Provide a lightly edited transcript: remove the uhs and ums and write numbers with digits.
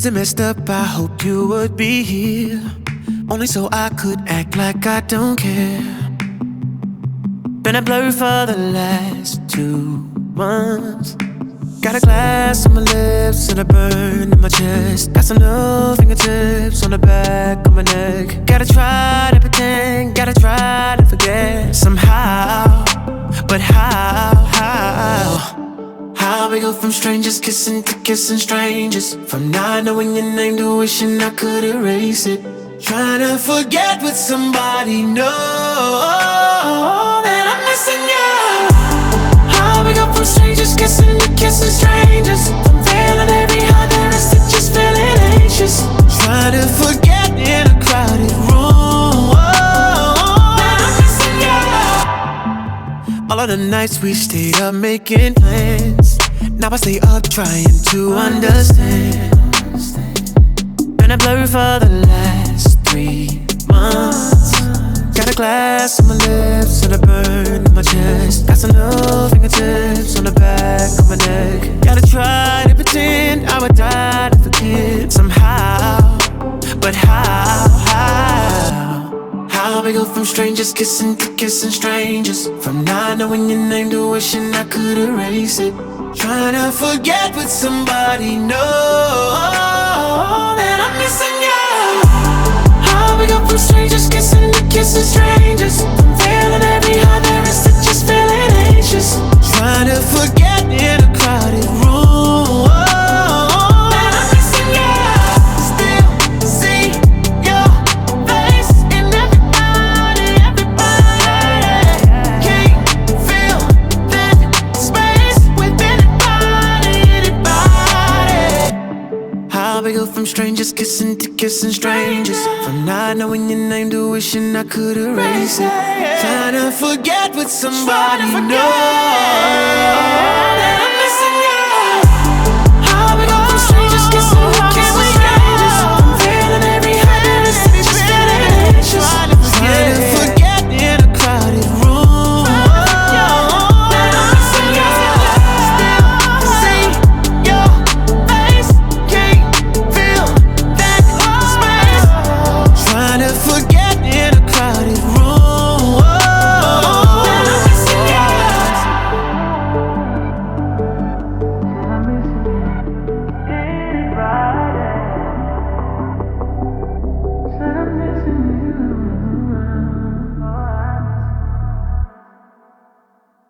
Is it messed up? I hope you would be here, only so I could act like I don't care. Been a blur for the last 2 months. Got a glass on my lips and a burn in my chest. Got some new fingertips on the back of my neck. Gotta try to pretend, gotta try to forget somehow. But how we go from strangers kissing to kissing strangers, from not knowing your name to wishing I could erase it. Trying to forget with somebody, know that I'm missing you. How we go from strangers kissing to kissing strangers, from feeling every heart there is to just feeling anxious. Trying to forget in a crowded room, that I'm missing you. All of the nights we stayed up making plans, now I stay up trying to understand. Been a blur for the last 3 months. Got a glass on my lips and a burn in my chest. Got some new fingertips on the back of my neck. Gotta try to pretend I would die to forget somehow. But how we go from strangers kissing to kissing strangers, from not knowing your name to wishing I could erase it. Trying to forget with somebody, know that I'm missing you. How we go from strangers kissing to kissing strangers, from feeling every heart there is to just feeling anxious. Trying to forget in a crowded room, that I'm missing you. Still see your face in everybody. Can't feel that space with anybody. How we go from strangers kissing to kissing strangers, from not knowing your name to wishing I could erase it. Trying to forget with somebody, know that I'm missing you. How we go from strangers kissing